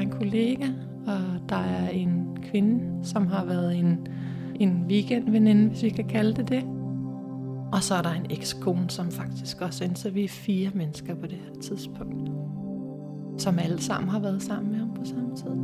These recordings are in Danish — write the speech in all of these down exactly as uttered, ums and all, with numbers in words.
en kollega, og der er en kvinde, som har været en, en weekendveninde, hvis vi kan kalde det det. Og så er der en ekskone, som faktisk også er, så vi er fire mennesker på det her tidspunkt, som alle sammen har været sammen med ham på samme tid.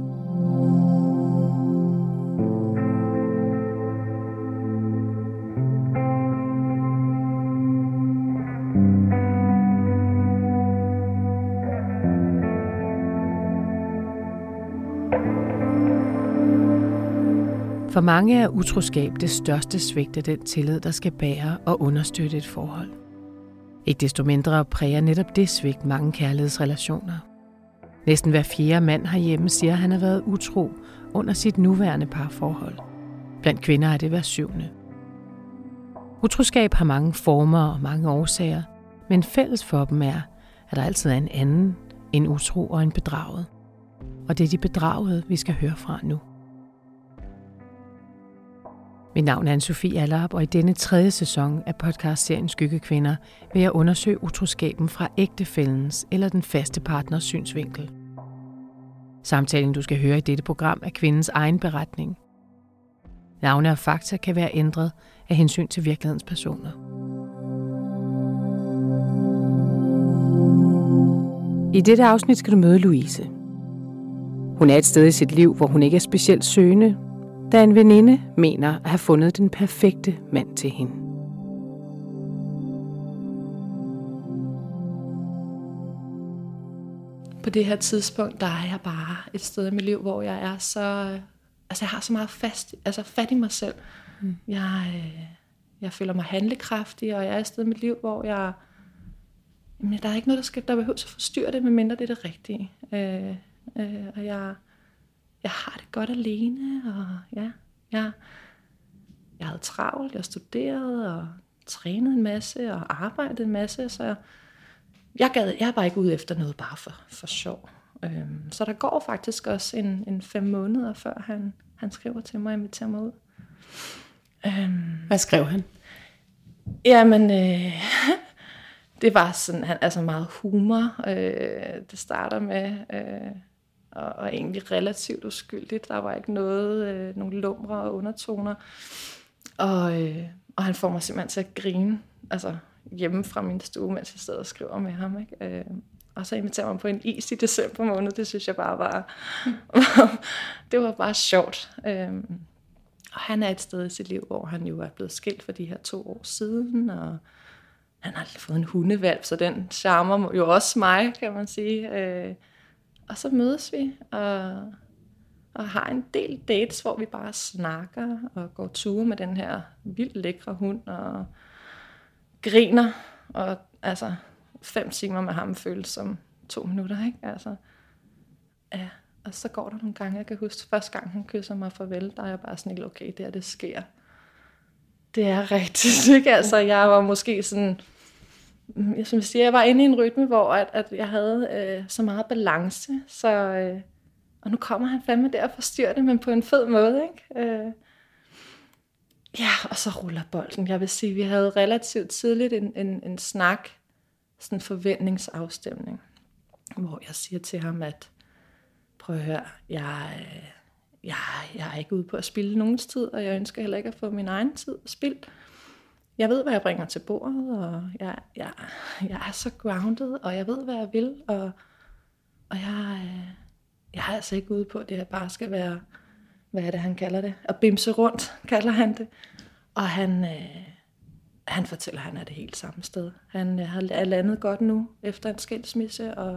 For mange er utroskab det største svigt af den tillid, der skal bære og understøtte et forhold. Ikke desto mindre præger netop det svigt mange kærlighedsrelationer. Næsten hver fjerde mand herhjemme siger, at han har været utro under sit nuværende parforhold. Blandt kvinder er det hver syvende. Utroskab har mange former og mange årsager, men fælles for dem er, at der altid er en anden, en utro og en bedraget. Og det er de bedragede, vi skal høre fra nu. Mit navn er Anne-Sophie Allerup, og i denne tredje sæson af podcastserien Skyggekvinder vil jeg undersøge utroskaben fra ægtefællens eller den faste partners synsvinkel. Samtalen, du skal høre i dette program, er kvindens egen beretning. Navne og fakta kan være ændret af hensyn til virkelighedens personer. I dette afsnit skal du møde Louise. Hun er et sted i sit liv, hvor hun ikke er specielt søgende, da en veninde mener at have fundet den perfekte mand til hende. På det her tidspunkt, der er jeg bare et sted i mit liv, hvor jeg er så, altså jeg har så meget fast, altså fat i mig selv. Mm. Jeg, jeg føler mig handlekraftig, og jeg er et sted i mit liv, hvor jeg, jamen, der er ikke noget, der skal, der behøver at forstyrre det, medmindre det er det rigtige. Øh, øh, og jeg Jeg har det godt alene, og ja, jeg, jeg havde travlt, jeg studerede og trænede en masse og arbejdede en masse, så jeg, jeg, gad, jeg er bare ikke ude efter noget bare for, for sjov. Øhm, så der går faktisk også en, en fem måneder, før han, han skriver til mig og inviterer mig ud. Øhm, Hvad skrev han? Jamen, øh, det var sådan, han, altså meget humor. Øh, det starter med... Øh, Og, og egentlig relativt uskyldigt. Der var ikke noget, øh, nogle lumre og undertoner. Og, øh, og han får mig simpelthen til at grine, altså hjemme fra min stue, mens jeg sidder og skriver med ham. Ikke? Øh, og så inviterer man på en is i december måned. Det synes jeg bare var, det var bare sjovt. Øh, og han er et sted i sit liv, hvor han jo er blevet skilt for de her to år siden, og han har fået en hundevalp, så den charmer jo også mig, kan man sige. Øh, Og så mødes vi og, og har en del dates, hvor vi bare snakker og går ture med den her vildt lækre hund og griner. Og altså fem timer med ham føles som to minutter, ikke? Altså, ja. Og så går der nogle gange, jeg kan huske, første gang han kysser mig farvel, der er jeg bare sådan helt, okay, det her, det sker. Det er rigtigt, ikke? Altså, jeg var måske sådan... Som jeg siger, jeg var inde i en rytme, hvor at, at jeg havde øh, så meget balance, så, øh, og nu kommer han fandme der og forstyrrer det, men på en fed måde, ikke? Øh, ja, og så ruller bolden. Jeg vil sige, vi havde relativt tidligt en, en, en snak, sådan en forventningsafstemning, hvor jeg siger til ham, at prøv at høre, jeg, jeg, jeg er ikke ude på at spilde nogens tid, og jeg ønsker heller ikke at få min egen tid spildt. Jeg ved, hvad jeg bringer til bordet, og jeg, jeg, jeg er så grounded, og jeg ved, hvad jeg vil, og, og jeg, jeg er altså ikke ude på, at det her bare skal være, hvad er det, han kalder det? At bimse rundt, kalder han det. Og han, øh, han fortæller, at han er det helt samme sted. Han er landet godt nu, efter en skilsmisse, og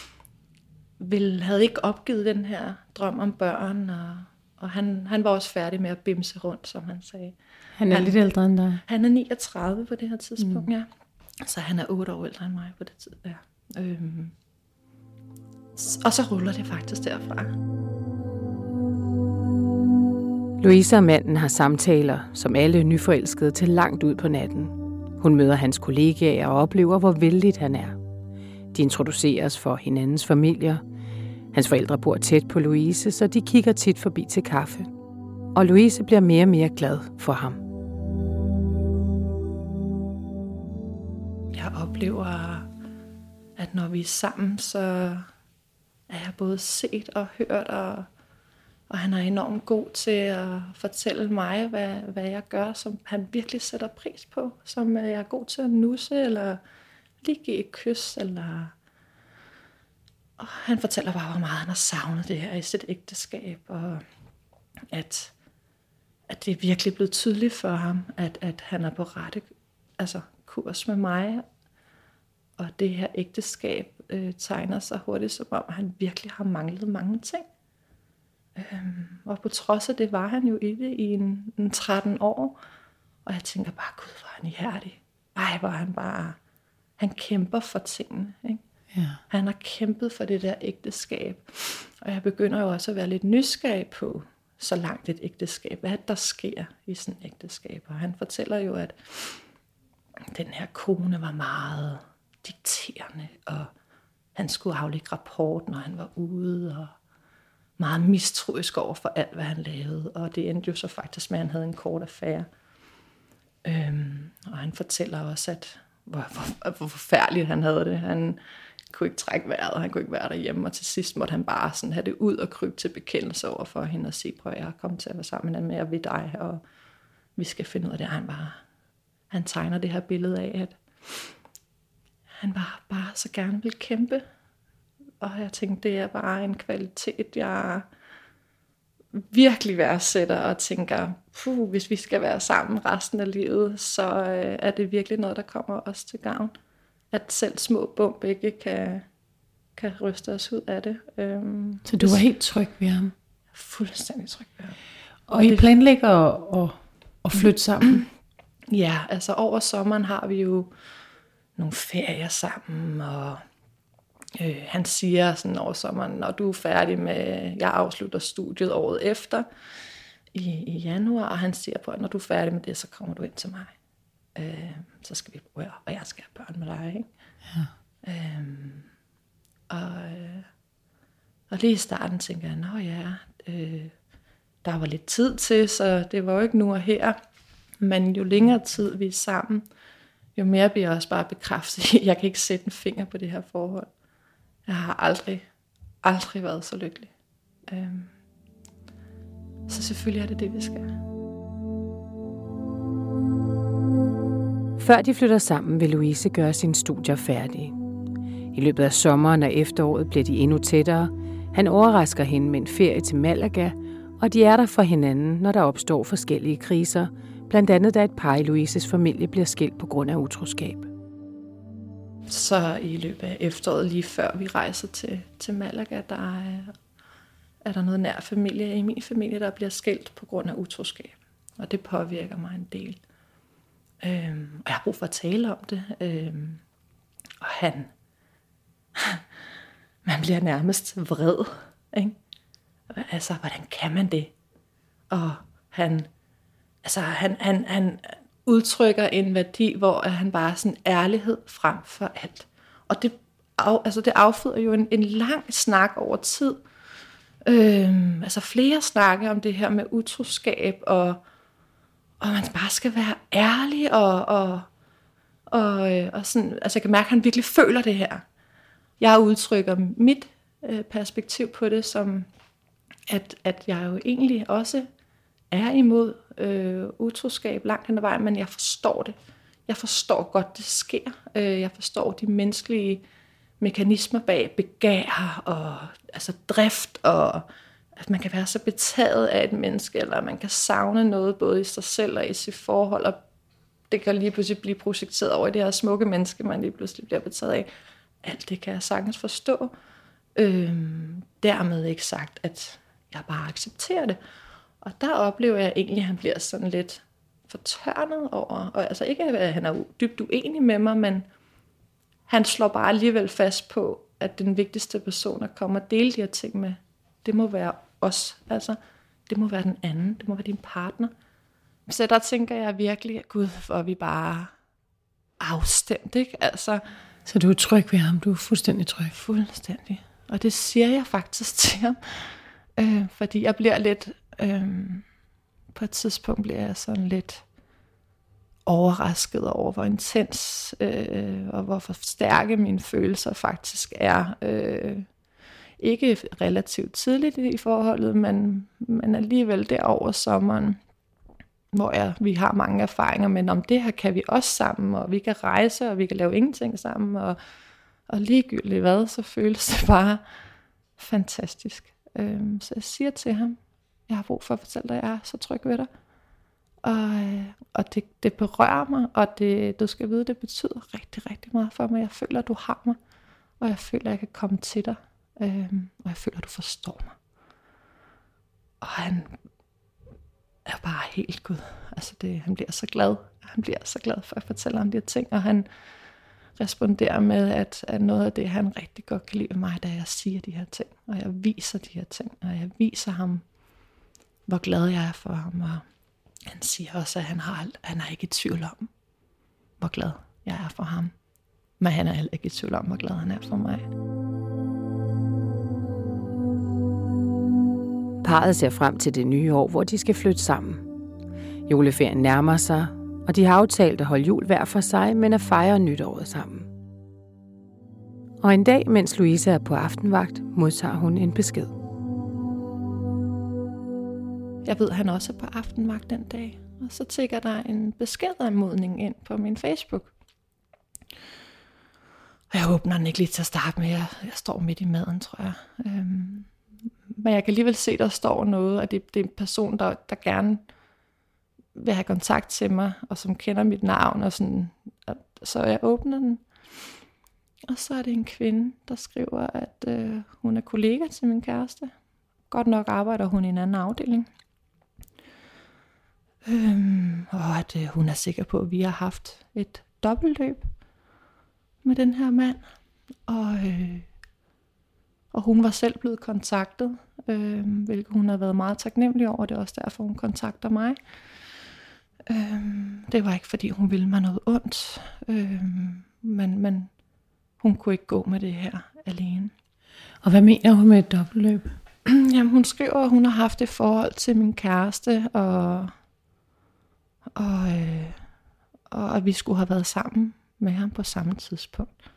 vil, havde ikke opgivet den her drøm om børn, og, og han, han var også færdig med at bimse rundt, som han sagde. Han er han, lidt ældre end dig. Han er niogtredive på det her tidspunkt, mm. ja. Så han er otte år ældre end mig på det tidspunkt, ja. Øhm. Og så ruller det faktisk derfra. Louise og manden har samtaler, som alle nyforelskede, til langt ud på natten. Hun møder hans kollegaer og oplever, hvor vældigt han er. De introduceres for hinandens familier. Hans forældre bor tæt på Louise, så de kigger tit forbi til kaffe. Og Louise bliver mere og mere glad for ham. Jeg oplever, at når vi er sammen, så, er jeg både set og hørt, og, og han er enormt god til at fortælle mig, hvad, hvad jeg gør, som han virkelig sætter pris på, som jeg er god til at nusse, eller lige give et kys, eller... Og han fortæller bare, hvor meget han har savnet det her i sit ægteskab, og at, at det er virkelig blevet tydeligt for ham, at, at han er på rette altså, kurs med mig, og det her ægteskab øh, tegner sig hurtigt, som om han virkelig har manglet mange ting. Øhm, og på trods af det var han jo i det i en, en tretten år, og jeg tænker bare, gud, hvor er han ihærdig. Ej, hvor han bare, han kæmper for tingene, ikke? Ja. Han har kæmpet for det der ægteskab, og jeg begynder jo også at være lidt nysgerrig på, så langt et ægteskab, hvad der sker i sådan et ægteskab. Og han fortæller jo, at den her kone var meget dikterende, og han skulle aflægge rapport, når han var ude, og meget mistroisk over for alt, hvad han lavede. Og det endte jo så faktisk med, at han havde en kort affære. Øhm, og han fortæller også, at hvor, hvor, hvor forfærdeligt han havde det. Han kunne ikke trække vejret, og han kunne ikke være derhjemme, og til sidst måtte han bare sådan have det ud og krybe til bekendelse over for hende og sige, prøv at jeg er kommet til at være sammen med, med jeg ved dig, og vi skal finde ud af det. Han bare, han tegner det her billede af, at han bare, bare så gerne vil kæmpe, og jeg tænkte, det er bare en kvalitet, jeg virkelig værdsætter, og tænker, puh, hvis vi skal være sammen resten af livet, så øh, er det virkelig noget, der kommer os til gavn. At selv små bump ikke kan, kan ryste os ud af det. Øhm, så du var helt tryg ved ham? Fuldstændig tryg ved ham. Og, og I det... planlægger at, at, at flytte sammen? Ja, altså over sommeren har vi jo nogle ferier sammen, og øh, han siger sådan over sommeren, når du er færdig med, jeg afslutter studiet året efter, i, i januar, og han siger på, at når du er færdig med det, så kommer du ind til mig. Øh, så skal vi bo her, og jeg skal have børn med dig, ikke? Ja. Øhm, og, øh, og lige i starten tænker jeg, nå ja, øh, der var lidt tid til, så det var jo ikke nu og her, men jo længere tid vi er sammen, jo mere bliver jeg også bare bekræftet i, jeg kan ikke sætte en finger på det her forhold. Jeg har aldrig, aldrig været så lykkelig. Øhm, så selvfølgelig er det det, vi skal. Før de flytter sammen, vil Louise gøre sine studier færdige. I løbet af sommeren og efteråret bliver de endnu tættere. Han overrasker hende med en ferie til Malaga, og de er der for hinanden, når der opstår forskellige kriser, blandt andet da et par i Louises familie bliver skilt på grund af utroskab. Så i løbet af efteråret, lige før vi rejser til, til Malaga, der er, er der noget nær familie i min familie, der bliver skilt på grund af utroskab. Og det påvirker mig en del. Øhm, og jeg har brug for at tale om det. Øhm, og han, man bliver nærmest vred, ikke? Altså, hvordan kan man det? Og han, altså, han, han, han udtrykker en værdi, hvor han bare er sådan ærlighed frem for alt. Og det, af, altså, det afføder jo en, en lang snak over tid. Øhm, altså flere snakke om det her med utroskab, og og man bare skal være ærlig, og, og, og, og sådan, altså jeg kan mærke, at han virkelig føler det her. Jeg udtrykker mit øh, perspektiv på det, som at, at jeg jo egentlig også er imod øh, utroskab langt hen ad vejen, men jeg forstår det. Jeg forstår godt, det sker. Øh, jeg forstår de menneskelige mekanismer bag begær, og altså drift, og at man kan være så betaget af et menneske, eller man kan savne noget både i sig selv og i sit forhold, og det kan lige pludselig blive projekteret over i det her smukke menneske, man lige pludselig bliver betaget af. Alt det kan jeg sagtens forstå. Øhm, dermed ikke sagt, at jeg bare accepterer det. Og der oplever jeg egentlig, at han bliver sådan lidt fortørnet over, og altså ikke, at han er dybt uenig med mig, men han slår bare alligevel fast på, at den vigtigste person, der kommer og dele de her ting med, det må være os, altså det må være den anden, det må være din partner. Så der tænker jeg virkelig, gud, hvor vi bare afstemt, ikke? Altså, så du er tryg ved ham, du er fuldstændig tryg? Fuldstændig, og det siger jeg faktisk til ham, øh, fordi jeg bliver lidt, øh, på et tidspunkt bliver jeg sådan lidt overrasket over, hvor intens øh, og hvor stærke mine følelser faktisk er. Øh, ikke relativt tidligt i forholdet, men, men alligevel derover sommeren, hvor jeg, vi har mange erfaringer med, om det her kan vi også sammen, og vi kan rejse, og vi kan lave ingenting sammen, og, og ligegyldigt hvad, så føles det bare fantastisk. Øhm, så jeg siger til ham, jeg har brug for at fortælle dig, at jeg er så tryg ved dig. Og, og det, det berører mig, og det, du skal vide, det betyder rigtig, rigtig meget for mig. Jeg føler, at du har mig, og jeg føler, at jeg kan komme til dig, øhm, og jeg føler, at du forstår mig. Og han er bare helt Gud. Altså det, han bliver så glad. Han bliver så glad for at fortælle om de her ting, og han responderer med, at, at noget af det, han rigtig godt kan lide mig, da jeg siger de her ting, og jeg viser de her ting, og jeg viser ham, hvor glad jeg er for ham, og han siger også, at han, har, han er ikke i tvivl om, hvor glad jeg er for ham. Men han er heller ikke i tvivl om, hvor glad han er for mig. Parret ser frem til det nye år, hvor de skal flytte sammen. Juleferien nærmer sig, og de har aftalt at holde jul hver for sig, men at fejre nytåret sammen. Og en dag, mens Louise er på aftenvagt, modtager hun en besked. Jeg ved, at han også er på aftenvagt den dag, og så tækker der en beskedanmodning ind på min Facebook. Og jeg åbner den ikke lige til at starte med, jeg, jeg står midt i maden, tror jeg. Øhm, men jeg kan alligevel se, der står noget, og det, det er en person, der, der gerne vil have kontakt til mig, og som kender mit navn, og sådan, og, så jeg åbner den. Og så er det en kvinde, der skriver, at øh, hun er kollega til min kæreste. Godt nok arbejder hun i en anden afdeling. Øhm, og at øh, hun er sikker på, at vi har haft et dobbeltløb med den her mand. Og, øh, og hun var selv blevet kontaktet, øh, hvilket hun har været meget taknemmelig over. Det er også derfor, hun kontakter mig. Øh, det var ikke, fordi hun ville mig noget ondt. Øh, men, men hun kunne ikke gå med det her alene. Og hvad mener hun med et dobbeltløb? Jamen, hun skriver, at hun har haft et forhold til min kæreste, og, og, øh, og at vi skulle have været sammen med ham på samme tidspunkt.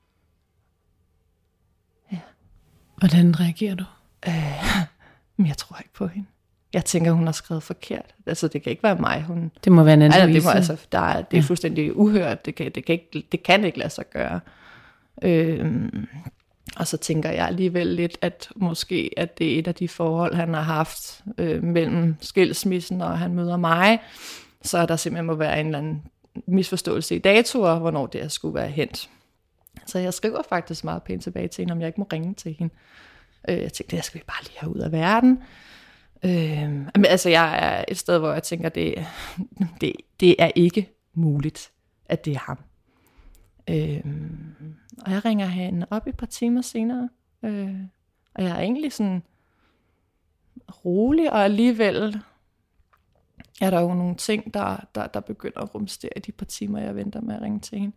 Ja. Hvordan reagerer du? Øh, men jeg tror ikke på hende. Jeg tænker, hun har skrevet forkert. Altså, det kan ikke være mig. Hun... Det må være en anden altså, det, må, altså, der er, det er ja. fuldstændig uhørt. Det kan, det, kan ikke, det kan ikke lade sig gøre. Øh, Og så tænker jeg alligevel lidt, at måske at det er et af de forhold, han har haft øh, mellem skilsmissen, og han møder mig. Så der simpelthen må være en eller anden misforståelse i datoer, hvornår det her skulle være hent. Så jeg skriver faktisk meget pænt tilbage til hende, om jeg ikke må ringe til hende. Øh, jeg tænkte, det skal vi bare lige have ud af verden. Øh, men altså, jeg er et sted, hvor jeg tænker, det, det, det er ikke muligt, at det er ham. Øh, og jeg ringer hende op et par timer senere, øh, og jeg er egentlig sådan rolig, og alligevel er der jo nogle ting, der, der, der begynder at rumstere i de par timer, jeg venter med at ringe til hende.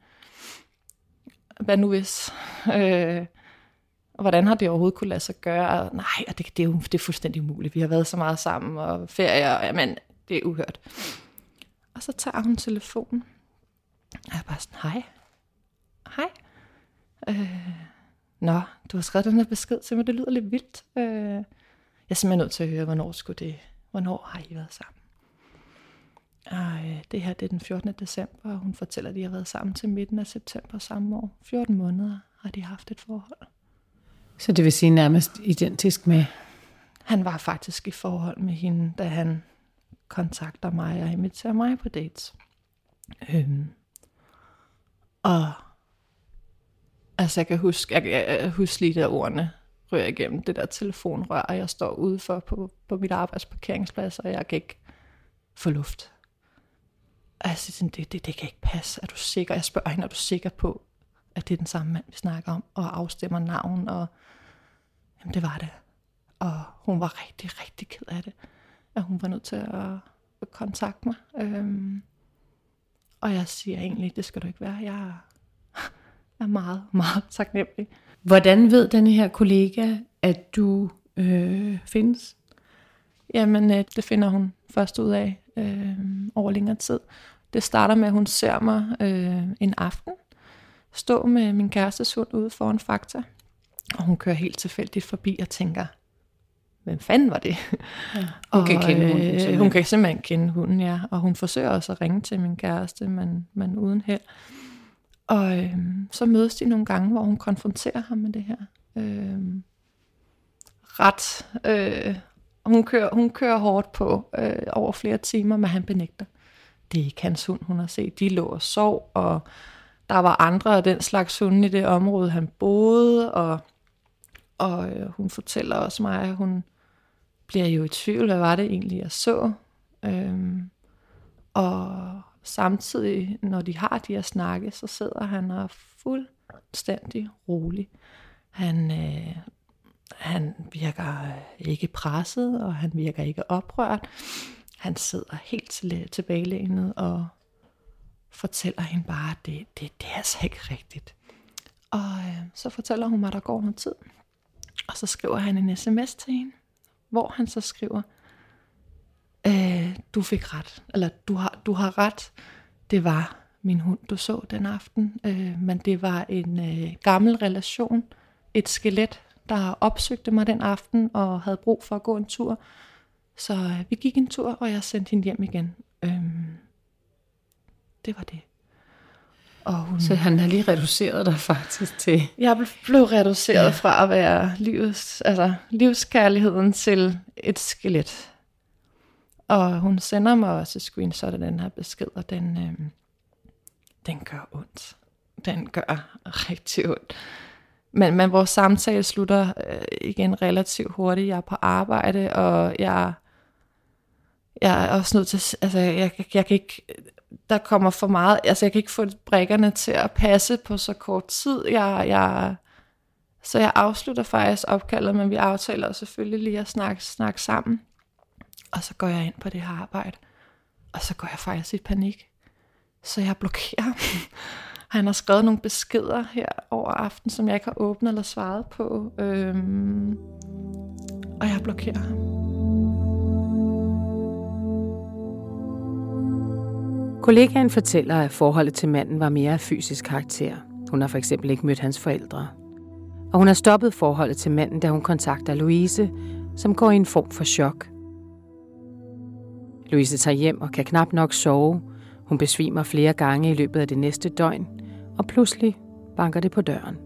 Hvad nu hvis? Øh, og hvordan har det overhovedet kunne lade sig gøre? Og, nej, og det, det, er jo det er fuldstændig umuligt. Vi har været så meget sammen, og ferie, og jamen, det er uhørt. Og så tager hun telefonen, og jeg er bare sådan, hej. Hej. Øh, nå, du har skrevet den her besked til mig, det lyder lidt vildt. Øh, jeg er simpelthen nødt til at høre, hvornår skulle det, hvornår har I været sammen? Og øh, det her, det er den fjortende december, og hun fortæller, at de har været sammen til midten af september samme år. fjorten måneder har de haft et forhold. Så det vil sige nærmest identisk med? Han var faktisk i forhold med hende, da han kontakter mig og inviterer mig på dates. Øhm, og altså jeg kan huske, jeg, jeg, jeg husker lige der ordene rører igennem det der telefonrør, og jeg står udenfor på, på mit arbejdsparkeringsplads, og jeg kan ikke få luft. Altså det, det, det kan ikke passe. Er du sikker? Jeg spørger hende, er du sikker på, at det er den samme mand, vi snakker om, og afstemmer navn, og jamen det var det. Og hun var rigtig, rigtig ked af det, at hun var nødt til at, at kontakte mig. Øhm, og jeg siger egentlig, det skal du ikke være. Jeg er meget, meget taknemmelig. Hvordan ved denne her kollega, at du øh, findes? Jamen, øh, det finder hun først ud af øh, over længere tid. Det starter med, at hun ser mig øh, en aften stå med min kærestes hund ude foran Fakta. Og hun kører helt tilfældigt forbi og tænker, hvem fanden var det? Ja, hun og, kan kende hunden. Øh, hun kan simpelthen kende hunden, ja. Og hun forsøger også at ringe til min kæreste, men, men uden held. Og øh, så mødes de nogle gange, hvor hun konfronterer ham med det her. Øh, ret. Øh, hun, kører, hun kører hårdt på øh, over flere timer, men han benægter. Det er ikke hans hund, hun har set. De lå og sov, og der var andre af den slags hunde i det område, han boede, og, og øh, hun fortæller også mig, at hun bliver jo i tvivl, hvad var det egentlig, jeg så. Øhm, og samtidig, når de har de her snakke, så sidder han og er fuldstændig rolig. Han, øh, han virker ikke presset, og han virker ikke oprørt. Han sidder helt tilbagelænet og fortæller hende bare, at det, det, det er altså ikke rigtigt. Og øh, så fortæller hun mig, at der går noget tid. Og så skriver han en sms til hende, hvor han så skriver, øh, du fik ret, eller du har, du har ret, det var min hund, du så den aften, øh, men det var en øh, gammel relation, et skelet, der opsøgte mig den aften, og havde brug for at gå en tur. Så øh, vi gik en tur, og jeg sendte hende hjem igen. Øh, det var det. Og hun, så han har lige reduceret dig faktisk til... Jeg blev reduceret ja. fra at være livs, altså livskærligheden til et skelet. Og hun sender mig også screenshot af den her besked, og den, øh, den gør ondt. Den gør rigtig ondt. Men, men vores samtale slutter øh, igen relativt hurtigt. Jeg er på arbejde, og jeg, jeg er også nødt til... Altså, jeg, jeg, jeg kan ikke... Der kommer for meget, altså jeg kan ikke få brikkerne til at passe på så kort tid. Jeg, jeg, så jeg afslutter faktisk opkaldet, men vi aftaler selvfølgelig lige at snakke, snakke sammen. Og så går jeg ind på det her arbejde, og så går jeg faktisk i panik. Så jeg blokerer. Han har skrevet nogle beskeder her over aften, som jeg ikke har åbnet eller svaret på. Øhm, og jeg blokerer ham. Kollegaen fortæller, at forholdet til manden var mere af fysisk karakter. Hun har for eksempel ikke mødt hans forældre. Og hun har stoppet forholdet til manden, da hun kontakter Louise, som går i en form for chok. Louise tager hjem og kan knap nok sove. Hun besvimer flere gange i løbet af det næste døgn, og pludselig banker det på døren.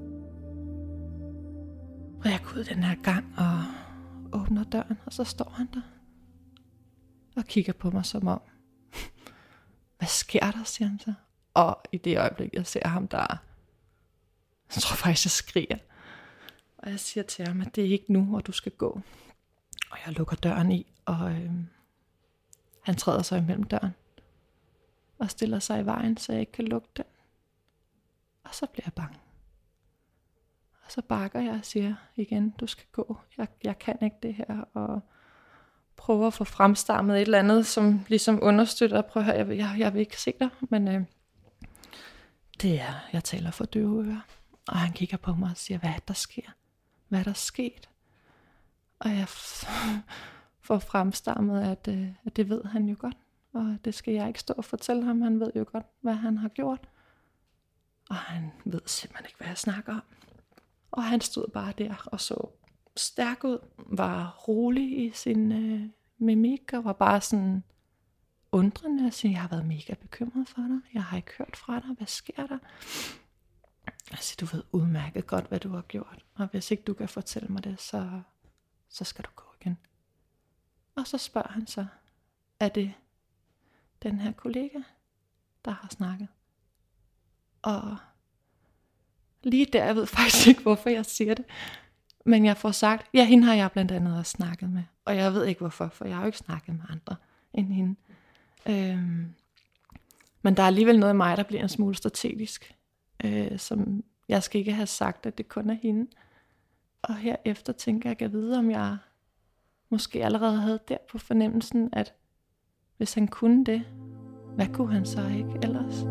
Og jeg går ud den her gang og åbner døren, og så står han der og kigger på mig som om, hvad sker der, siger han så. Og i det øjeblik, jeg ser ham der, så tror jeg faktisk, jeg skriger. Og jeg siger til ham, at det er ikke nu, og du skal gå. Og jeg lukker døren i, og øh, han træder sig imellem døren. Og stiller sig i vejen, så jeg ikke kan lukke den. Og så bliver jeg bange. Og så bakker jeg og siger igen, du skal gå. Jeg, jeg kan ikke det her, og prøver at få fremstammet et eller andet, som ligesom understøtter, prøv at høre, jeg vil, jeg, jeg vil ikke se dig, men øh, det er, jeg taler for døve ører. Og han kigger på mig og siger, hvad er der sker? Hvad er der sket? Og jeg f- får fremstammet, at, øh, at det ved han jo godt, og det skal jeg ikke stå og fortælle ham, han ved jo godt, hvad han har gjort. Og han ved simpelthen ikke, hvad jeg snakker om. Og han stod bare der og så stærk ud, var rolig i sin øh, mimik, og var bare sådan undrende og sige, jeg har været mega bekymret for dig, jeg har ikke hørt fra dig, hvad sker der? Altså, du ved udmærket godt, hvad du har gjort, og hvis ikke du kan fortælle mig det, så, så skal du gå igen. Og så spørger han så, er det den her kollega, der har snakket? Og lige der, jeg ved faktisk ikke, hvorfor jeg siger det, men jeg får sagt, ja, hende har jeg blandt andet også snakket med. Og jeg ved ikke hvorfor, for jeg har jo ikke snakket med andre end hende. Øhm, men der er alligevel noget i mig, der bliver en smule strategisk. Øh, som jeg skal ikke have sagt, at det kun er hende. Og herefter tænker jeg, at jeg vide, om jeg måske allerede havde der på fornemmelsen, at hvis han kunne det, hvad kunne han så ikke ellers?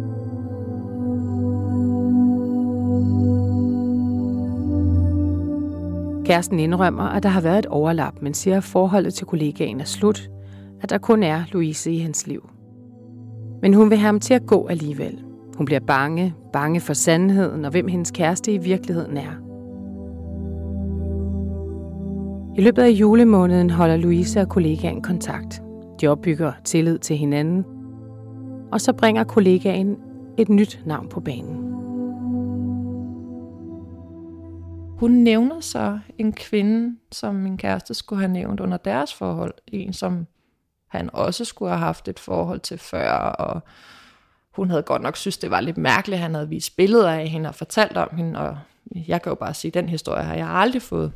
Kæresten indrømmer, at der har været et overlap, men siger, at forholdet til kollegaen er slut, at der kun er Louise i hans liv. Men hun vil have ham til at gå alligevel. Hun bliver bange, bange for sandheden og hvem hendes kæreste i virkeligheden er. I løbet af julemåneden holder Louise og kollegaen kontakt. De opbygger tillid til hinanden, og så bringer kollegaen et nyt navn på banen. Hun nævner så en kvinde, som min kæreste skulle have nævnt under deres forhold. En, som han også skulle have haft et forhold til før, og hun havde godt nok synes, det var lidt mærkeligt. Han havde vist billeder af hende og fortalt om hende, og jeg kan jo bare sige, at den historie har jeg aldrig fået.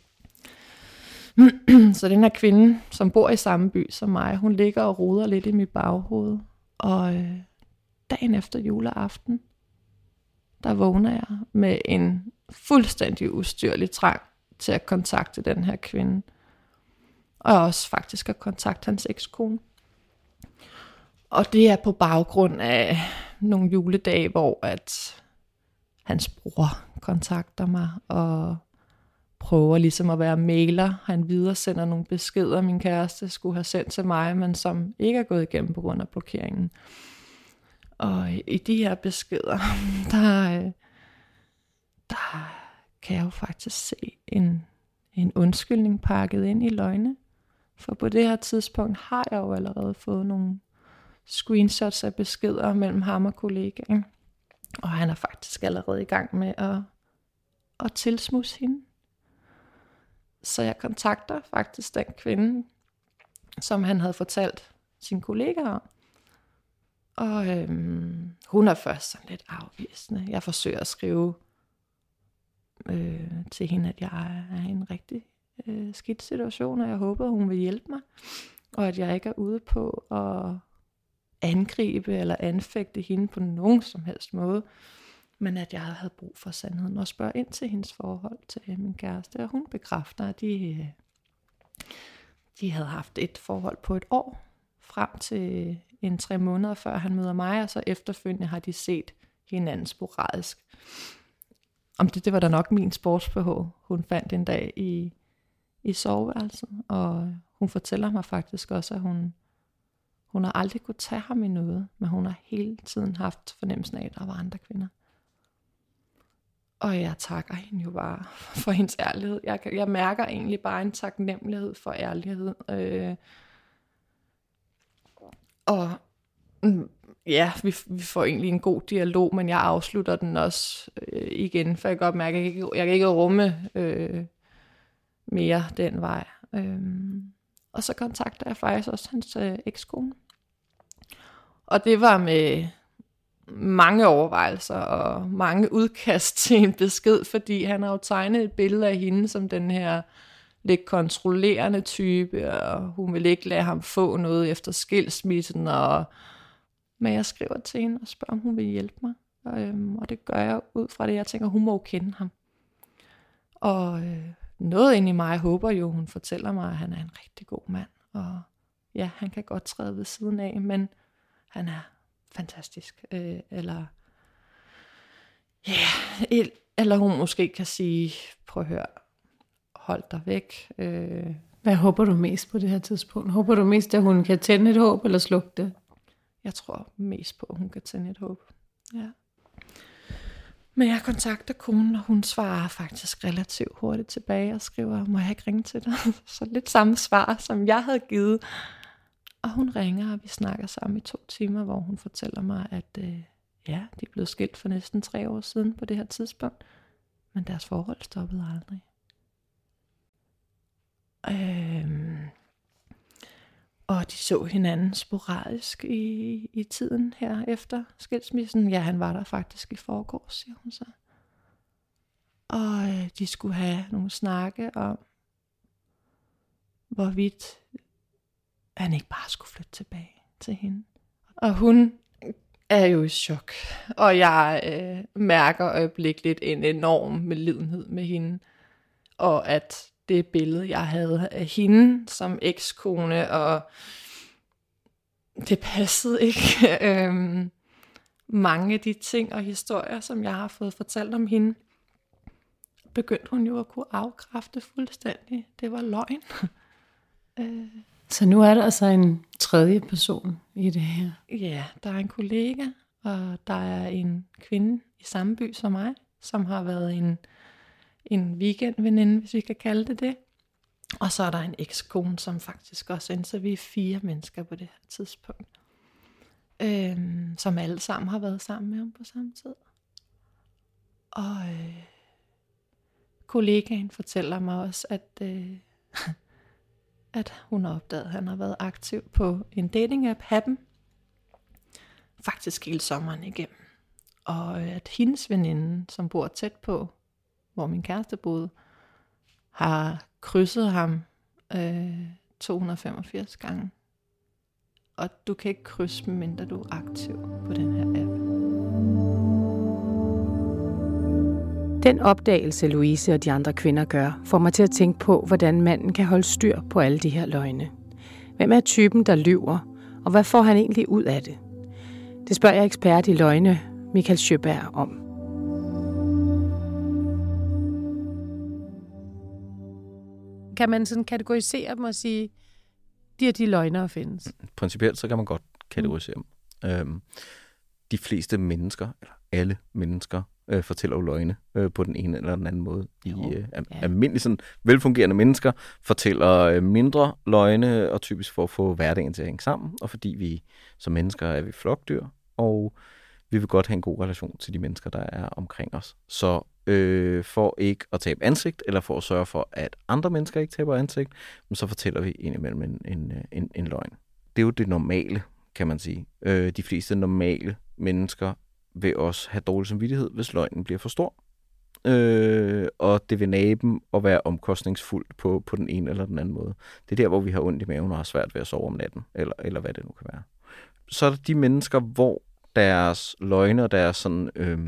Så den her kvinde, som bor i samme by som mig, hun ligger og roder lidt i mit baghoved. Og øh, dagen efter juleaften, der vågner jeg med en fuldstændig ustyrlig trang til at kontakte den her kvinde. Og også faktisk at kontakte hans ekskone. Og det er på baggrund af nogle juledage, hvor at hans bror kontakter mig og prøver ligesom at være mailer. Han videresender nogle beskeder, min kæreste skulle have sendt til mig, men som ikke er gået igennem på grund af blokeringen. Og i de her beskeder, der, der kan jeg jo faktisk se en, en undskyldning pakket ind i løgne. For på det her tidspunkt har jeg jo allerede fået nogle screenshots af beskeder mellem ham og kollegaen. Og han er faktisk allerede i gang med at, at tilsmuse hende. Så jeg kontakter faktisk den kvinde, som han havde fortalt sine kollegaer om. Og øhm, hun er først sådan lidt afvisende. Jeg forsøger at skrive øh, til hende, at jeg er i en rigtig øh, skidt situation, og jeg håber, hun vil hjælpe mig. Og at jeg ikke er ude på at angribe eller anfægte hende på nogen som helst måde. Men at jeg havde brug for sandheden og spørge ind til hendes forhold til min kæreste. Og hun bekræfter, at de, de havde haft et forhold på et år, frem til en tre måneder før han møder mig, og så efterfølgende har de set hinanden sporadisk. Om det, det var da nok min sportsbehov, hun fandt en dag i, i soveværelset, og hun fortæller mig faktisk også, at hun, hun har aldrig kunne tage ham i noget, men hun har hele tiden haft fornemmelsen af, at der var andre kvinder. Og jeg takker hende jo bare for hendes ærlighed. Jeg, jeg mærker egentlig bare en taknemmelighed for ærlighed. Øh, og ja, vi, vi får egentlig en god dialog, men jeg afslutter den også øh, igen, for jeg kan godt mærke, at jeg kan ikke, jeg kan ikke rumme øh, mere den vej. Øh, og så kontakter jeg faktisk også hans øh, ekskone. Og det var med mange overvejelser og mange udkast til en besked, fordi han har jo tegnet et billede af hende som den her lidt kontrollerende type, og hun vil ikke lade ham få noget efter skilsmissen. Og men jeg skriver til hende og spørger, om hun vil hjælpe mig. Og, øhm, og det gør jeg ud fra det, jeg tænker, hun må jo kende ham. Og øh, noget inde i mig håber jo, hun fortæller mig, at han er en rigtig god mand. Og ja, han kan godt træde ved siden af, men han er fantastisk. Øh, eller ja, yeah, eller hun måske kan sige, prøv at høre, hold dig væk. Øh. Hvad håber du mest på det her tidspunkt? Håber du mest, at hun kan tænde et håb eller slukke det? Jeg tror mest på, at hun kan tænde et håb. Ja. Men jeg kontakter konen, og hun svarer faktisk relativt hurtigt tilbage og skriver, må jeg ikke ringe til dig? Så lidt samme svar, som jeg havde givet. Og hun ringer, og vi snakker sammen i to timer, hvor hun fortæller mig, at øh, ja, de er blevet skilt for næsten tre år siden på det her tidspunkt. Men deres forhold stoppede aldrig. Øhm, og de så hinanden sporadisk i, i tiden her efter skilsmissen. Ja, han var der faktisk i forgårs, siger hun så. Og øh, de skulle have nogle snakke om, hvorvidt han ikke bare skulle flytte tilbage til hende. Og hun er jo i chok, og jeg øh, mærker øjeblikkeligt en enorm medlidenhed med hende, og at det billede, jeg havde af hende som ekskone, og det passede ikke. øhm, mange af de ting og historier, som jeg har fået fortalt om hende, begyndte hun jo at kunne afkræfte fuldstændig. Det var løgn. øh. Så nu er der altså en tredje person i det her? Ja, der er en kollega, og der er en kvinde i samme by som mig, som har været en, en weekendveninde, hvis vi kan kalde det det. Og så er der en ekskone, som faktisk også er, så vi er fire mennesker på det her tidspunkt. Øhm, som alle sammen har været sammen med ham på samme tid. Og øh, kollegaen fortæller mig også, at, øh, at hun har opdaget, at han har været aktiv på en dating-app, Happen, faktisk hele sommeren igennem. Og øh, at hendes veninde, som bor tæt på, hvor min kæreste boede, har krydset ham øh, to hundrede og femogfirs gange. Og du kan ikke krydse dem, mindre du er aktiv på den her app. Den opdagelse, Louise og de andre kvinder gør, får mig til at tænke på, hvordan manden kan holde styr på alle de her løgne. Hvem er typen, der lyver, og hvad får han egentlig ud af det? Det spørger jeg ekspert i løgne, Michael Sjöberg, om. Kan man sådan kategorisere dem og sige, de her de løgnere findes? Principielt så kan man godt kategorisere dem. Mm. Øhm, de fleste mennesker, eller alle mennesker, øh, fortæller jo løgne øh, på den ene eller den anden måde. I øh, ja. almindelige sådan velfungerende mennesker fortæller øh, mindre løgne, og typisk for at få hverdagen til at hænge sammen, og fordi vi som mennesker er vi flokdyr, og vi vil godt have en god relation til de mennesker, der er omkring os. Så øh, for ikke at tabe ansigt, eller for at sørge for, at andre mennesker ikke taber ansigt, så fortæller vi indimellem en, en, en, en løgn. Det er jo det normale, kan man sige. Øh, de fleste normale mennesker vil også have dårlig samvittighed, hvis løgnen bliver for stor. Øh, og det vil nabe dem og være omkostningsfuldt på, på den ene eller den anden måde. Det er der, hvor vi har ondt i maven og har svært ved at sove om natten, eller, eller hvad det nu kan være. Så er der de mennesker, hvor deres løgne og deres sådan, øh,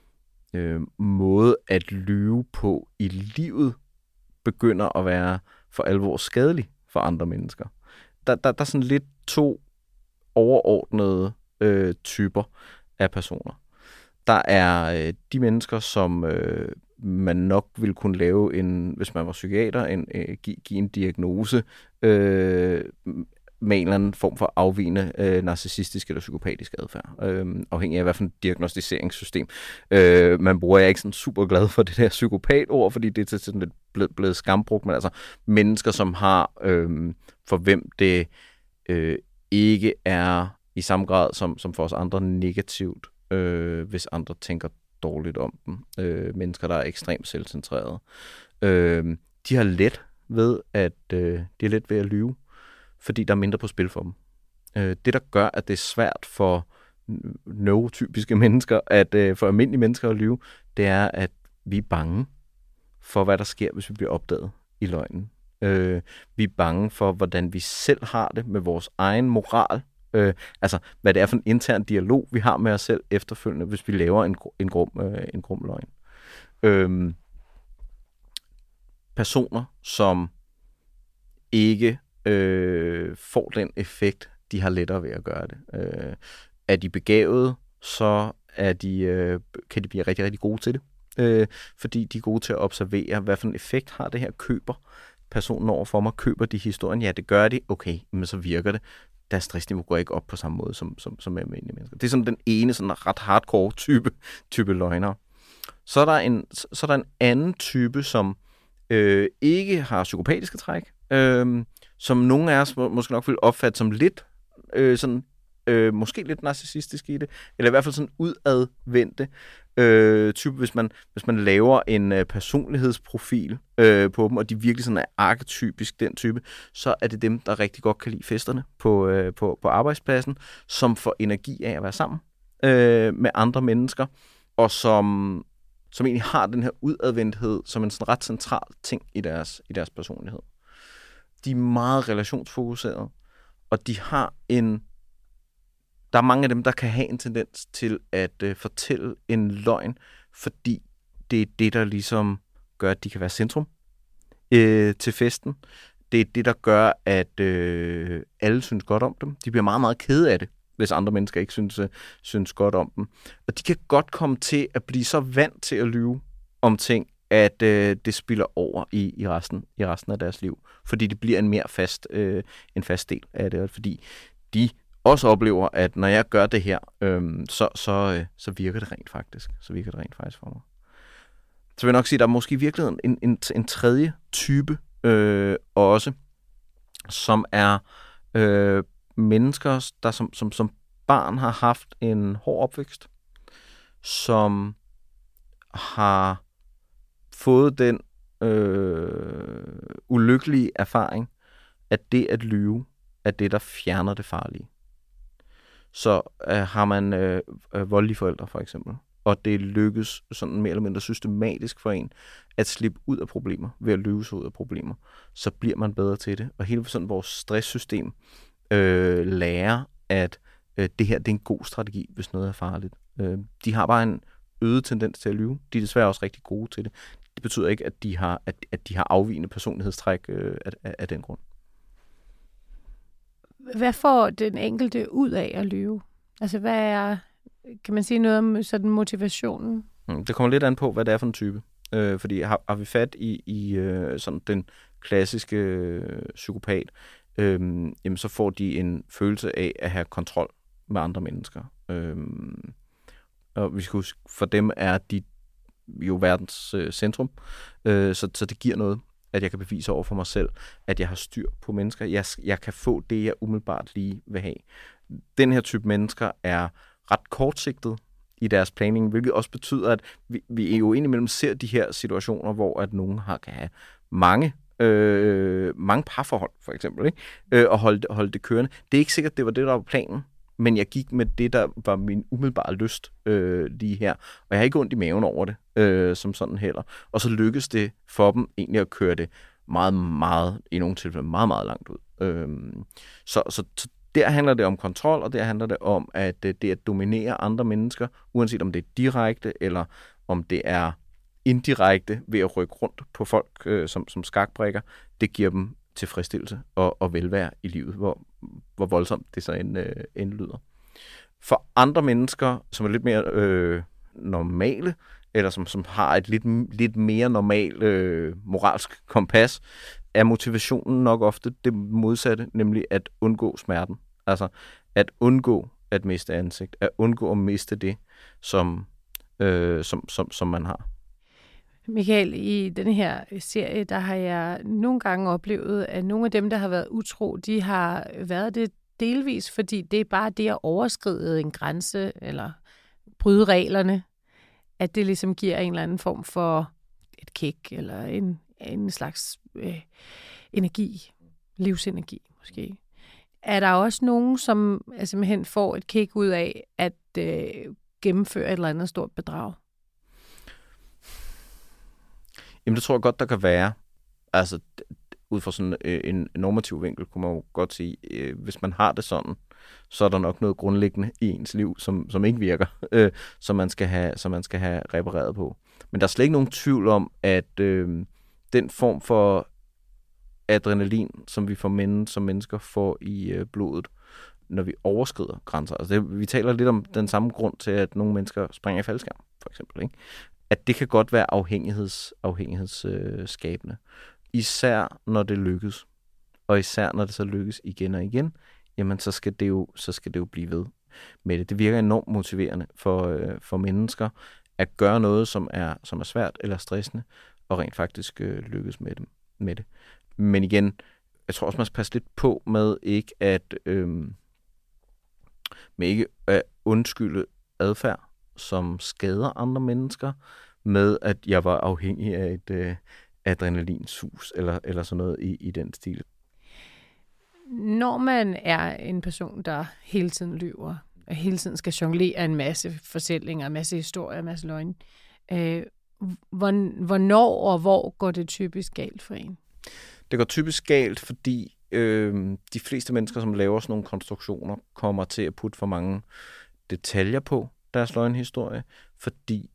øh, måde at lyve på i livet begynder at være for alvor skadelig for andre mennesker. Der, der, der er sådan lidt to overordnede øh, typer af personer. Der er øh, de mennesker, som øh, man nok ville kunne lave, en, hvis man var psykiater, en, øh, give, give en diagnose øh, med en eller anden form for afvigende øh, narcissistisk eller psykopatisk adfærd. Øh, afhængig af, hvad for et diagnostiseringssystem øh, man bruger. Jeg er ikke sådan super glad for det der psykopat-ord, fordi det er sådan lidt blevet, blevet skambrugt, men altså mennesker, som har, øh, for hvem det øh, ikke er i samme grad som, som for os andre negativt, øh, hvis andre tænker dårligt om dem. Øh, mennesker, der er ekstremt selvcentrerede. Øh, de har let ved at, øh, de har let ved at lyve, fordi der er mindre på spil for dem. Øh, det, der gør, at det er svært for neurotypiske mennesker, at øh, for almindelige mennesker at lyve, det er, at vi er bange for, hvad der sker, hvis vi bliver opdaget i løgnen. Øh, vi er bange for, hvordan vi selv har det med vores egen moral. Øh, altså, hvad det er for en intern dialog, vi har med os selv efterfølgende, hvis vi laver en, en, grum, øh, en grum løgn. Øh, personer, som ikke øh, får den effekt, de har lettere ved at gøre det. Øh, er de begavede, så er de, øh, kan de blive rigtig, rigtig gode til det. Øh, fordi de er gode til at observere, hvad for en effekt har det her, køber personen over for mig, køber de historien, ja, det gør de, okay, men så virker det. Deres stressniveau går ikke op på samme måde som, som, som almindelige mennesker. Det er sådan den ene sådan ret hardcore type, type løgnere. Så er der en, så er der en anden type, som øh, ikke har psykopatiske træk, øh, som nogle af os må, måske nok vil opfatte som lidt øh, sådan, øh, måske lidt narcissistisk i det, eller i hvert fald sådan udadvendte øh, type, hvis man, hvis man laver en øh, personlighedsprofil øh, på dem, og de virkelig sådan er arketypisk den type, så er det dem, der rigtig godt kan lide festerne på, øh, på, på arbejdspladsen, som får energi af at være sammen øh, med andre mennesker, og som, som egentlig har den her udadvendthed som en sådan ret central ting i deres, i deres personlighed. De er meget relationsfokuserede, og de har en Der er mange af dem, der kan have en tendens til at øh, fortælle en løgn, fordi det er det, der ligesom gør, at de kan være centrum øh, til festen. Det er det, der gør, at øh, alle synes godt om dem. De bliver meget, meget kede af det, hvis andre mennesker ikke synes, øh, synes godt om dem. Og de kan godt komme til at blive så vant til at lyve om ting, at øh, det spiller over i, i, resten, i resten af deres liv. Fordi det bliver en mere fast, øh, en fast del af det, fordi de også oplever, at når jeg gør det her, øhm, så, så, øh, så virker det rent faktisk. Så virker det rent faktisk for mig. Så vil jeg nok sige, at der er måske i virkeligheden en, en, en tredje type øh, også, som er øh, mennesker, der som, som, som barn har haft en hård opvækst, som har fået den øh, ulykkelige erfaring, at det at lyve er det, der fjerner det farlige. Så øh, har man øh, øh, voldelige forældre, for eksempel, og det lykkes sådan mere eller mindre systematisk for en at slippe ud af problemer ved at lyve sig ud af problemer, så bliver man bedre til det. Og hele sådan vores stresssystem øh, lærer, at øh, det her det er en god strategi, hvis noget er farligt. Øh, de har bare en øget tendens til at lyve. De er desværre også rigtig gode til det. Det betyder ikke, at de har, at, at de har afvigende personlighedstræk øh, af, af, af den grund. Hvad får den enkelte ud af at lyve? Altså, hvad er, kan man sige noget om sådan motivationen? Det kommer lidt an på, hvad det er for en type. Øh, fordi har, har vi fat i, i øh, sådan den klassiske øh, psykopat, øh, jamen, så får de en følelse af at have kontrol med andre mennesker. Øh, og vi skal huske, for dem er de jo verdens øh, centrum, øh, så, så det giver noget, at jeg kan bevise over for mig selv, at jeg har styr på mennesker. Jeg, jeg kan få det, jeg umiddelbart lige vil have. Den her type mennesker er ret kortsigtet i deres planning, hvilket også betyder, at vi, vi jo indimellem ser de her situationer, hvor at nogen har, kan have mange, øh, mange parforhold, for eksempel, ikke? Øh, og holde, holde det kørende. Det er ikke sikkert, det var det, der var planen, men jeg gik med det, der var min umiddelbare lyst øh, lige her. Og jeg har ikke ondt i maven over det, øh, som sådan heller. Og så lykkes det for dem egentlig at køre det meget, meget, i nogle tilfælde meget, meget langt ud. Øh, så, så, så der handler det om kontrol, og der handler det om, at det at dominere andre mennesker, uanset om det er direkte, eller om det er indirekte ved at rykke rundt på folk øh, som, som skakbrikker, det giver dem tilfredsstillelse og, og velvære i livet, hvor, hvor voldsomt det så end, øh, end lyder. For andre mennesker, som er lidt mere øh, normale, eller som, som har et lidt, lidt mere normalt øh, moralsk kompas, er motivationen nok ofte det modsatte, nemlig at undgå smerten. Altså at undgå at miste ansigt, at undgå at miste det, som, øh, som, som, som man har. Michael, i denne her serie, der har jeg nogle gange oplevet, at nogle af dem, der har været utro, de har været det delvis, fordi det er bare det at overskride en grænse, eller bryde reglerne, at det ligesom giver en eller anden form for et kick, eller en, en slags øh, energi, livsenergi måske. Er der også nogen, som altså, simpelthen får et kick ud af at øh, gennemføre et eller andet stort bedrag? Jamen, det tror jeg godt, der kan være. Altså, ud fra sådan en normativ vinkel, kunne man jo godt sige, øh, hvis man har det sådan, så er der nok noget grundlæggende i ens liv, som, som ikke virker, øh, som, man skal have, som man skal have repareret på. Men der er slet ikke nogen tvivl om, at øh, den form for adrenalin, som vi får men, som mennesker får i øh, blodet, når vi overskrider grænser. Altså det, vi taler lidt om den samme grund til, at nogle mennesker springer i faldskærm, for eksempel, ikke? At det kan godt være afhængigheds, afhængighedsskabende. Især når det lykkes. Og især når det så lykkes igen og igen, jamen så skal det jo, så skal det jo blive ved med det. Det virker enormt motiverende for, øh, for mennesker at gøre noget, som er, som er svært eller stressende, og rent faktisk øh, lykkes med, dem, med det. Men igen, jeg tror også, man skal passe lidt på med ikke at, øh, med ikke at undskylde adfærd, som skader andre mennesker, med at jeg var afhængig af et øh, adrenalinsus, eller, eller sådan noget i, i den stil. Når man er en person, der hele tiden lyver, og hele tiden skal jonglere en masse fortællinger, en masse historier, en masse løgne, øh, hvornår og hvor går det typisk galt for en? Det går typisk galt, fordi øh, de fleste mennesker, som laver sådan nogle konstruktioner, kommer til at putte for mange detaljer på deres løgnhistorie, fordi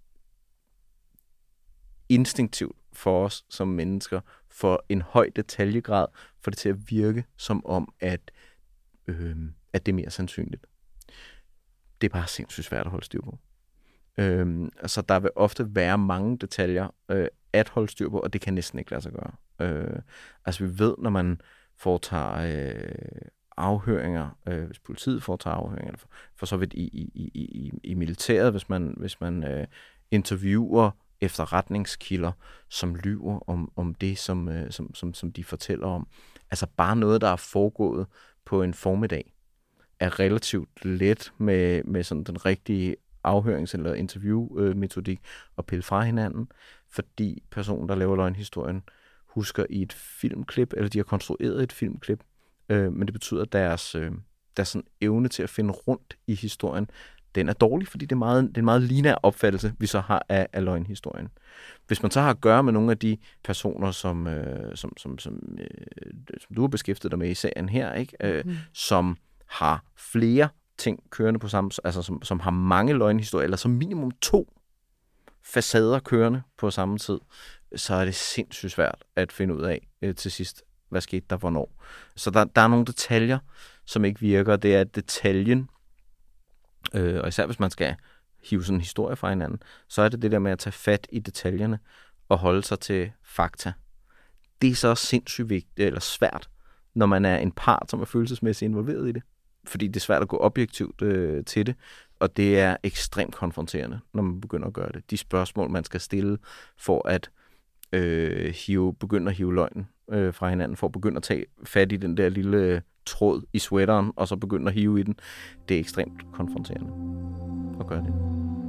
instinktivt for os som mennesker får en høj detaljegrad, for det til at virke som om, at, øh, at det er mere sandsynligt. Det er bare sindssygt svært at holde styr på. Øh, altså der vil ofte være mange detaljer øh, at holde styr på, og det kan næsten ikke lade sig gøre. Øh, altså vi ved, når man foretager øh, afhøringer, øh, hvis politiet foretager afhøringer, eller for, for så vidt i, i, i, i, i militæret, hvis man, hvis man øh, interviewer efterretningskilder, som lyver om, om det, som, øh, som, som, som de fortæller om. Altså bare noget, der er foregået på en formiddag, er relativt let med, med sådan den rigtige afhørings- eller interviewmetodik at pille fra hinanden, fordi personen, der laver løgnhistorien, husker i et filmklip, eller de har konstrueret et filmklip, øh, men det betyder, at deres, øh, deres sådan evne til at finde rundt i historien, den er dårlig, fordi det er, meget, det er en meget lineær opfattelse, vi så har af, af løgnhistorien. Hvis man så har at gøre med nogle af de personer, som, øh, som, som, som, øh, som du har beskæftiget dig med i serien her, ikke? Øh, mm. som har flere ting kørende på samme, altså som, som har mange løgnhistorier, eller som minimum to facader kørende på samme tid, så er det sindssygt svært at finde ud af øh, til sidst, hvad skete der hvornår. Så der, der er nogle detaljer, som ikke virker. Det er detaljen, øh, og især hvis man skal hive sådan en historie fra hinanden, så er det det der med at tage fat i detaljerne og holde sig til fakta. Det er så sindssygt vigtigt, eller svært, når man er en part, som er følelsesmæssigt involveret i det. Fordi det er svært at gå objektivt øh, til det, og det er ekstremt konfronterende, når man begynder at gøre det. De spørgsmål, man skal stille for at øh, hive, begynde at hive løgnen øh, fra hinanden, for at begynde at tage fat i den der lille øh, tråd i sweateren, og så begynde at hive i den, det er ekstremt konfronterende at gøre det.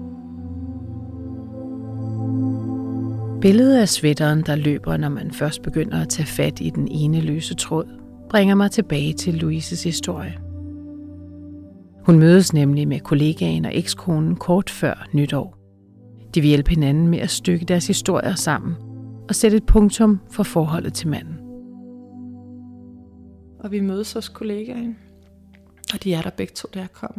Billedet af sweateren, der løber, når man først begynder at tage fat i den ene løse tråd, bringer mig tilbage til Louises historie. Hun mødes nemlig med kollegaen og ekskonen kort før nytår. De vil hjælpe hinanden med at stykke deres historier sammen og sætte et punktum for forholdet til manden. Og vi mødes hos kollegaen, og de er der begge to, da jeg kommer.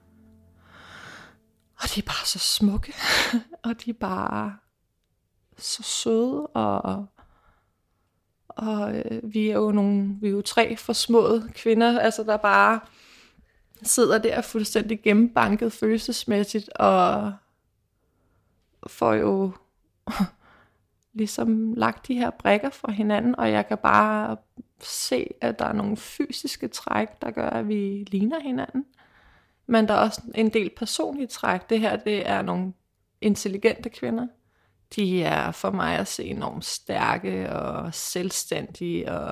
Og de er bare så smukke, og de er bare så søde, og, og øh, vi er jo nogle, vi er jo tre forsmåede kvinder, altså der bare sidder der fuldstændig gennembanket følelsesmæssigt, og får jo ligesom lagt de her brikker fra hinanden, og jeg kan bare se, at der er nogle fysiske træk, der gør, at vi ligner hinanden. Men der er også en del personlige træk. Det her, det er nogle intelligente kvinder. De er for mig at se enormt stærke og selvstændige, og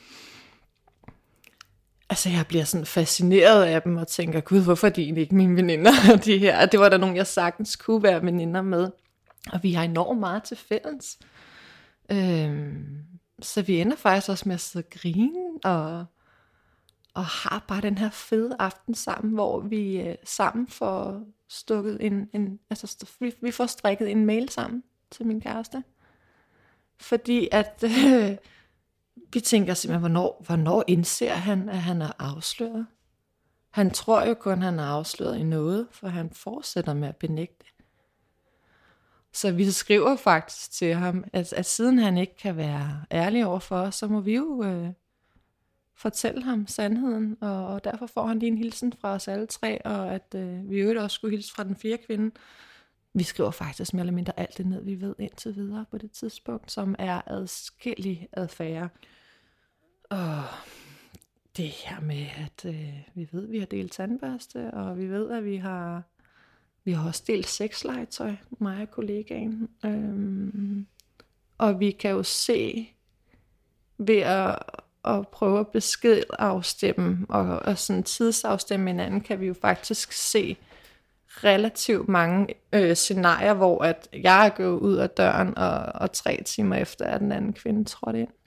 altså jeg bliver sådan fascineret af dem og tænker, gud, hvorfor er de egentlig ikke mine veninder? De her, det var der nogen, jeg sagtens kunne være veninder med. Og vi har enormt meget til fælles. Øhm, så vi ender faktisk også med at sidde og grine, og, og har bare den her fede aften sammen, hvor vi øh, sammen får stukket en, en altså vi, vi får strikket en mail sammen til min kæreste. Fordi at øh, vi tænker simpelthen, hvornår, hvornår indser han, at han er afsløret? Han tror jo kun, at han er afsløret i noget, for han fortsætter med at benægte. Så vi skriver faktisk til ham, at, at siden han ikke kan være ærlig over for os, så må vi jo øh, fortælle ham sandheden, og, og derfor får han lige en hilsen fra os alle tre, og at øh, vi jo også skulle hilse fra den fjerde kvinde. Vi skriver faktisk mere eller mindre alt det ned, vi ved indtil videre på det tidspunkt, som er adskillig adfærd. Og det her med, at øh, vi ved, at vi har delt tandbørste, og vi ved, at vi har, vi har også delt sexlegetøj, mig og kollegaen. Øhm, og vi kan jo se ved at, at prøve at beskedafstemme og, og sådan tidsafstemme hinanden, kan vi jo faktisk se relativt mange øh, scenarier, hvor at jeg er gået ud af døren, og, og tre timer efter, at den anden kvinde trådte ind.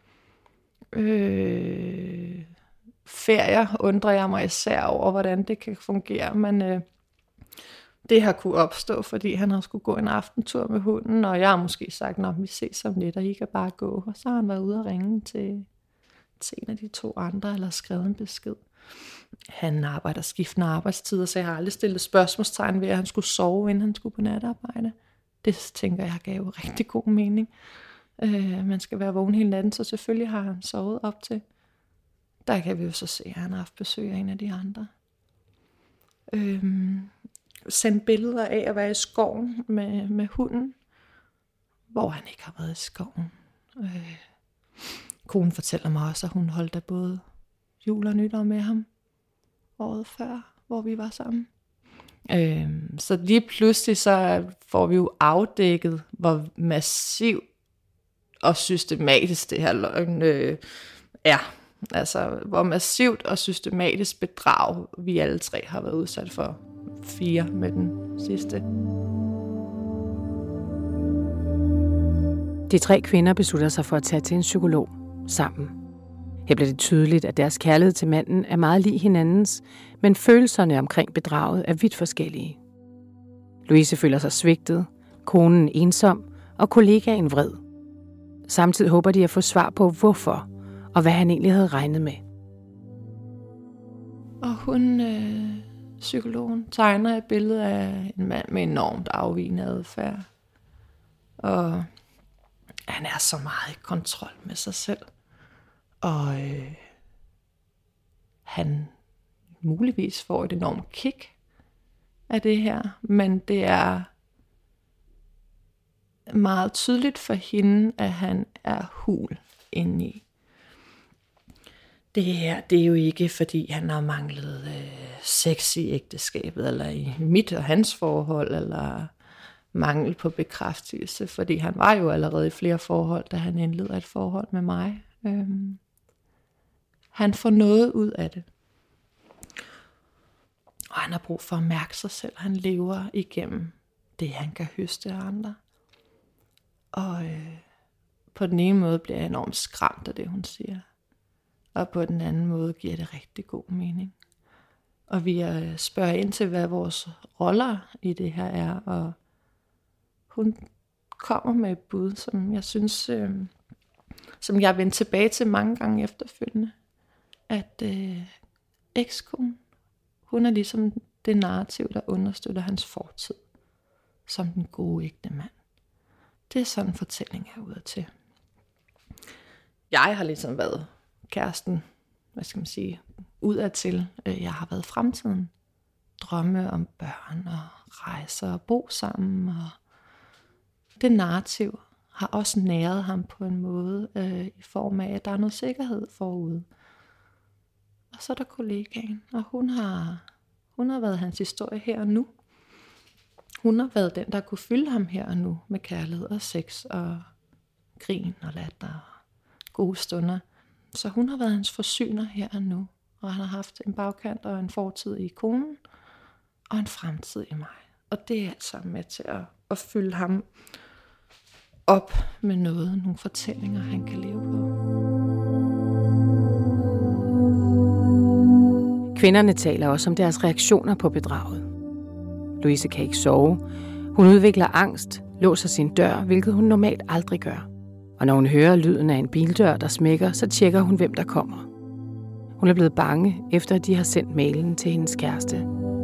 Øh, ferier undrer jeg mig især over, hvordan det kan fungere, men øh, det har kunne opstå, fordi han har skulle gå en aftentur med hunden, og jeg har måske sagt, nå, vi ses om lidt, og I kan bare gå, og så har han været ude og ringe til, til en af de to andre, eller skrevet en besked. Han arbejder skiftende arbejdstider, så jeg har aldrig stillet spørgsmålstegn ved, at han skulle sove, inden han skulle på natarbejde. Det tænker jeg gav jo rigtig god mening. Øh, man skal være vågen hele natten, så selvfølgelig har han sovet op til. Der kan vi jo så se, at han har haft besøg af en af de andre. Øh, sendt billeder af at være i skoven med, med hunden, hvor han ikke har været i skoven. Øh, konen fortæller mig også, at hun holdt da både jul og nytår med ham året før, hvor vi var sammen. Øhm, så lige pludselig så får vi jo afdækket, hvor massivt og systematisk det her løgn øh, er. Altså, hvor massivt og systematisk bedrag vi alle tre har været udsat for. Fire med den sidste. De tre kvinder beslutter sig for at tage til en psykolog sammen. Her bliver det tydeligt, at deres kærlighed til manden er meget lig hinandens, men følelserne omkring bedraget er vidt forskellige. Louise føler sig svigtet, konen ensom og kollegaen vred. Samtidig håber de at få svar på, hvorfor og hvad han egentlig havde regnet med. Og hun, øh, psykologen, tegner et billede af en mand med enormt afvigende adfærd. Og han er så meget i kontrol med sig selv. Og øh, han muligvis får et enormt kick af det her. Men det er meget tydeligt for hende, at han er hul indeni. Det her, det er jo ikke, fordi han har manglet øh, sex i ægteskabet, eller i mit og hans forhold, eller mangel på bekræftelse, fordi han var jo allerede i flere forhold, da han indleder et forhold med mig. Øhm, han får noget ud af det. Og han har brug for at mærke sig selv. Han lever igennem det, han kan høste af andre. Og øh, på den ene måde bliver jeg enormt skræmt af det, hun siger. Og på den anden måde giver det rigtig god mening. Og vi spørger ind til, hvad vores roller i det her er. Og hun kommer med et bud, som jeg synes, øh, som jeg vendte tilbage til mange gange efterfølgende. At øh, ekskonen, hun er ligesom det narrativ, der understøtter hans fortid. Som den gode ægte mand. Det er sådan en fortælling, jeg er ude til. Jeg har ligesom været kæresten, hvad skal man sige, udadtil. Jeg har været fremtiden. Drømme om børn og rejser og bo sammen. Og det narrativ har også næret ham på en måde, øh, i form af, at der er noget sikkerhed forude. Og så er der kollegaen, og hun har, hun har været hans historie her og nu. Hun har været den, der kunne fylde ham her og nu med kærlighed og sex og grin og latter og gode stunder. Så hun har været hans forsyner her og nu, og han har haft en bagkant og en fortid i konen, og en fremtid i mig. Og det er alt sammen med til at, at fylde ham op med noget, nogle fortællinger, han kan leve på. Kvinderne taler også om deres reaktioner på bedraget. Louise kan ikke sove. Hun udvikler angst, låser sin dør, hvilket hun normalt aldrig gør. Og når hun hører lyden af en bildør, der smækker, så tjekker hun, hvem der kommer. Hun er blevet bange, efter at de har sendt mailen til hendes kæreste.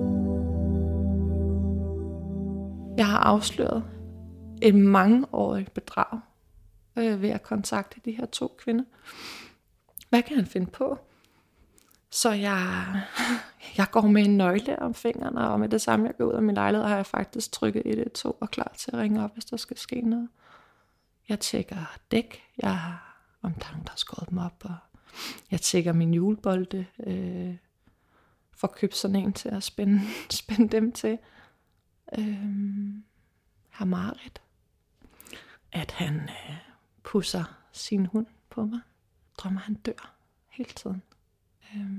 Jeg har afsløret et mangeårigt bedrag øh, ved at kontakte de her to kvinder. Hvad kan han finde på? Så jeg, jeg går med en nøgle om fingrene, og med det samme, jeg går ud af min lejlighed, har jeg faktisk trykket et et to og klar til at ringe op, hvis der skal ske noget. Jeg tjekker dæk, jeg har, om der er nogen, der har skåret dem op, og jeg tjekker min julebolde, øh, for at købe sådan en til at spænde, spænde dem til. Øh, har Marit, at han øh, pusser sin hund på mig, drømmer han dør hele tiden. Øh,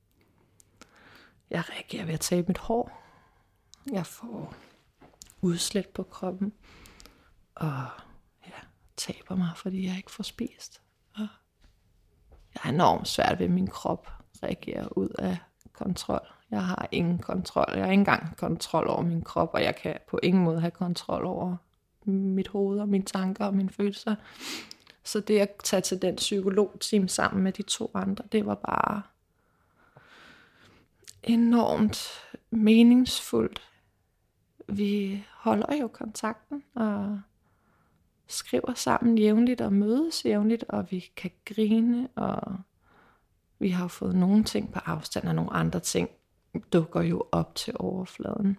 jeg reagerer ved at tabe mit hår, jeg får udslæt på kroppen, og taber mig, fordi jeg ikke får spist. Og jeg er enormt svært ved, at min krop reagerer ud af kontrol. Jeg har ingen kontrol. Jeg har ikke engang kontrol over min krop, og jeg kan på ingen måde have kontrol over mit hoved og mine tanker og mine følelser. Så det at tage til den psykologteam sammen med de to andre, det var bare enormt meningsfuldt. Vi holder jo kontakten, og skriver sammen jævnligt og mødes jævnligt, og vi kan grine, og vi har fået nogle ting på afstand, og nogle andre ting dukker jo op til overfladen.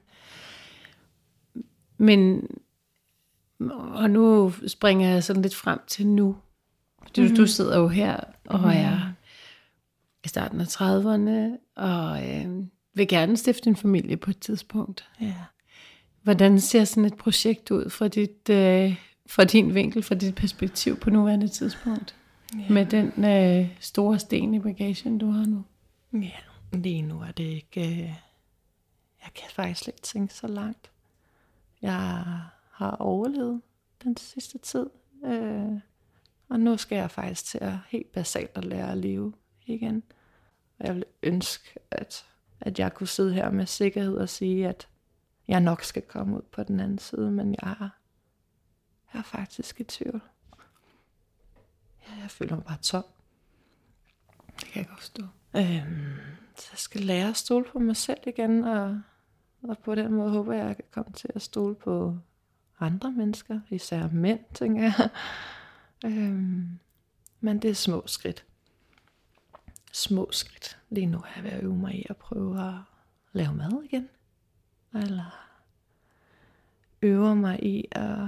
Men, og nu springer jeg sådan lidt frem til nu. Du, mm-hmm. du sidder jo her og mm-hmm. er i starten af trediverne, og øh, vil gerne stifte en familie på et tidspunkt. Ja. Hvordan ser sådan et projekt ud fra, dit, øh, fra din vinkel, fra dit perspektiv på nuværende tidspunkt? Ja. Med den øh, store sten i bagagen, du har nu? Ja, lige nu er det ikke... Øh, jeg kan faktisk ikke tænke så langt. Jeg har overlevet den sidste tid. Øh, og nu skal jeg faktisk til at helt basalt at lære at leve igen. Og jeg vil ønske, at, at jeg kunne sidde her med sikkerhed og sige, at jeg nok skal komme ud på den anden side, men jeg er, jeg er faktisk i tvivl. Ja, jeg føler mig bare tom. Det kan jeg godt forstå. Øhm, så jeg skal lære at stole på mig selv igen, og, og på den måde håber jeg, at jeg kan komme til at stole på andre mennesker, især mænd, tænker jeg. Øhm, men det er små skridt. Små skridt. Lige nu er jeg ved at øve mig i at prøve at lave mad igen. Eller øver mig i at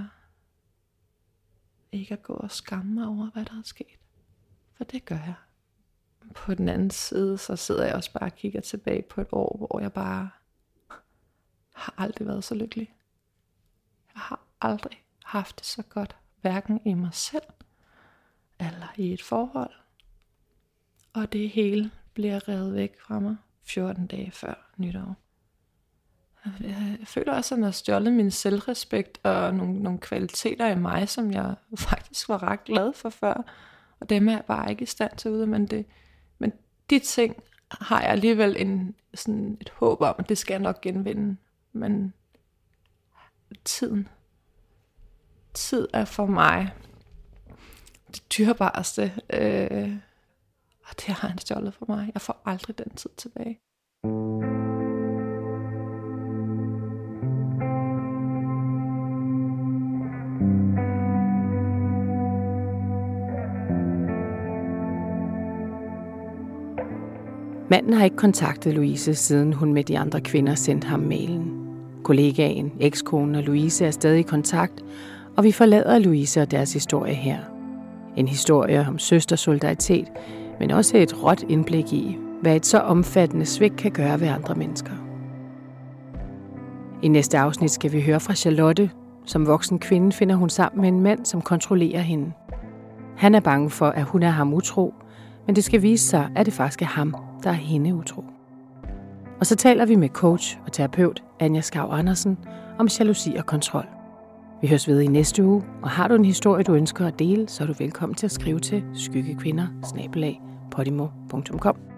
ikke at gå og skamme mig over, hvad der er sket. For det gør jeg. På den anden side, så sidder jeg også bare og kigger tilbage på et år, hvor jeg bare har aldrig været så lykkelig. Jeg har aldrig haft det så godt, hverken i mig selv, eller i et forhold. Og det hele bliver revet væk fra mig fjorten dage før nytår. Jeg føler også, at jeg har stjålet min selvrespekt og nogle, nogle kvaliteter i mig, som jeg faktisk var ret glad for før. Og dem er jeg bare ikke i stand til ude, men, det, men de ting har jeg alligevel en, sådan et håb om, at det skal jeg nok genvinde. Men tiden, tid er for mig det dyrebareste, øh, og det har han stjålet for mig. Jeg får aldrig den tid tilbage. Manden har ikke kontaktet Louise, siden hun med de andre kvinder sendte ham mailen. Kollegaen, ekskonen og Louise er stadig i kontakt, og vi forlader Louise og deres historie her. En historie om søstersolidaritet, men også et råt indblik i, hvad et så omfattende svigt kan gøre ved andre mennesker. I næste afsnit skal vi høre fra Charlotte. Som voksen kvinde finder hun sammen med en mand, som kontrollerer hende. Han er bange for, at hun er ham utro, men det skal vise sig, at det faktisk er ham, der er hende utro. Og så taler vi med coach og terapeut Anja Skau Andersen om jalousi og kontrol. Vi høres ved i næste uge, og har du en historie, du ønsker at dele, så er du velkommen til at skrive til skyggekvinder bindestreg podimo punktum com.